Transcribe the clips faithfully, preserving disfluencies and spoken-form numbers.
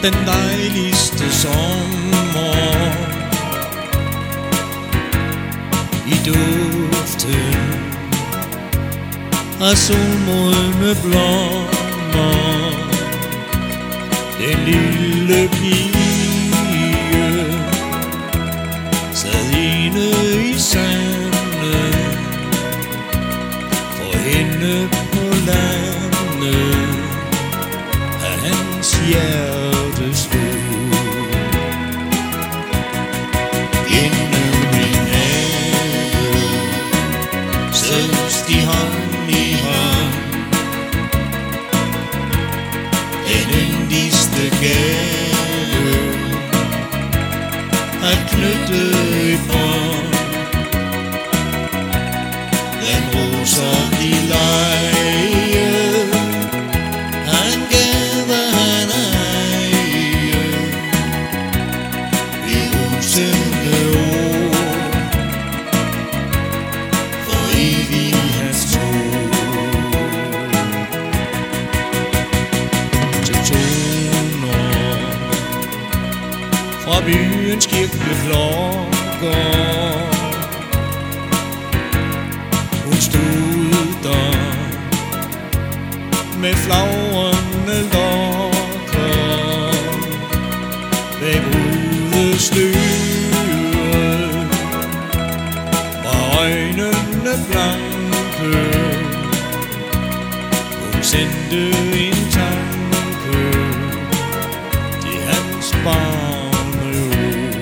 den dejligste sommer, i duften af solmodne blommer. Den lille pige sad inde i sandet, for hende på landet af hans hjerte stod. Gennem en have søs de hånd i hånd, den yndigste gave at knytte i bånd. Den roser de leje, han gav han eje, i usende ord, for evig hans tro. Til toner fra byens kirkeklokker, hun stod der med flagrende lokker bag brudestyret, var øjnene blanke. Hun sendte en tanke til hans barneord.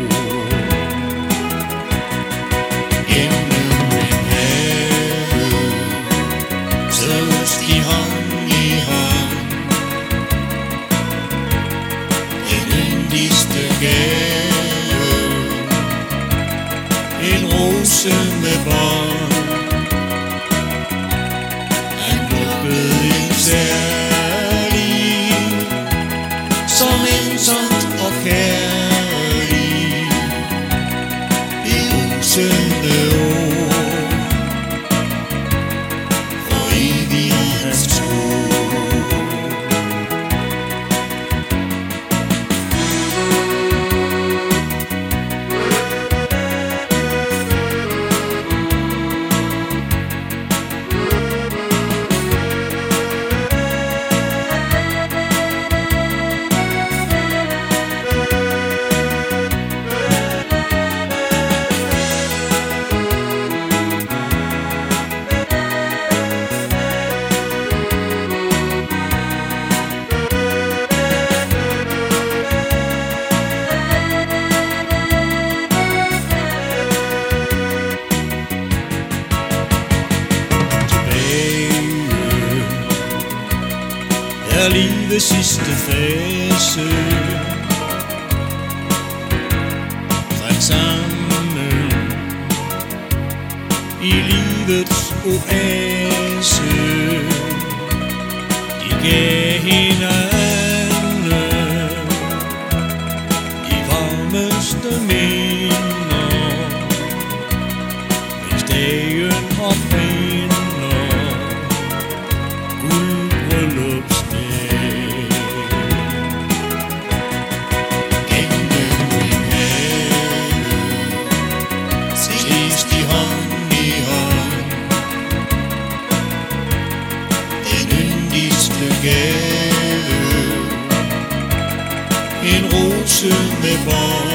Gennem en have søs de hånd i hånd, den yndigste gave, en rose med bånd. Han lukkede en særlig, som ensomt og kærlig, i usende ord, for evig hans tro. Er livets sidste fase, faldt sammen i livets oase. De gav hinanden de varmeste minder, mens dagen oprinder guldbryllupsdag. Gave, en rose med bånd.